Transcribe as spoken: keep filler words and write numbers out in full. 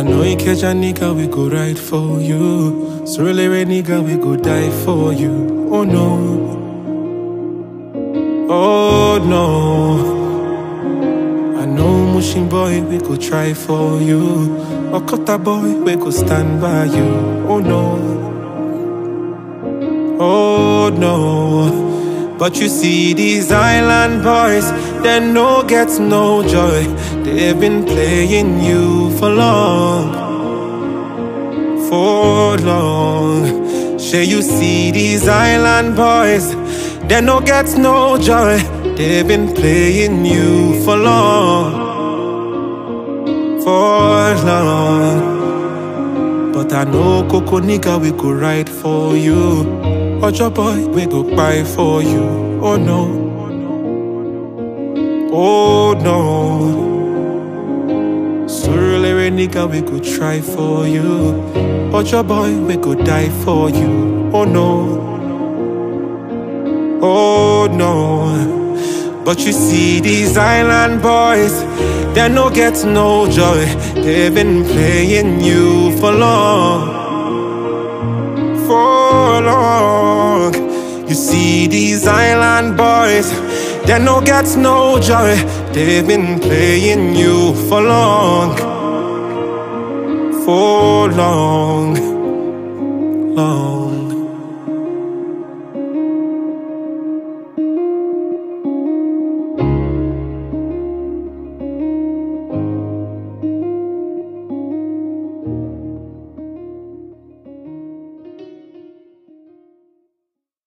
I know you catch a nigga, we go ride for you. So really, a nigga, we go die for you. Oh no, oh no. I know Mushin boy, we go try for you. Okota boy, we go stand by you. Oh no, oh no. But you see these island boys, they no get no joy. They've been playing you for long, for long. Shey you see these island boys, they no get no joy. They've been playing you for long, for long. But I know Coco nigga, we go ride for you. Ojo boy, we go buy for you. Oh no, oh no. Surely nigga, we go try for you. Ojo boy, we go die for you. Oh no, oh no. But you see these island boys, they no get no joy. They've been playing you for long, for long. You see these island boys, they no get no joy. They've been playing you for long, for long, long.